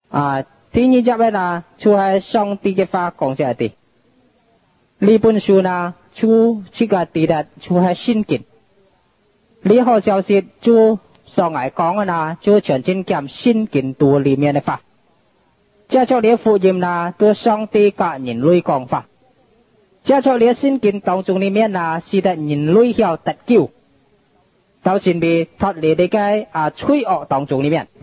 第二集呢，就係上帝嘅話講出嚟的。呢本書呢，就這個地咧，就係聖經。呢好消息就上嚟講嘅呢，就全真講聖經圖裏面嘅話。接觸呢福音呢，對上帝甲人類講法。接觸呢聖經當中裏面呢，使得人類曉得救，到前面脫離呢個罪惡當中裏面。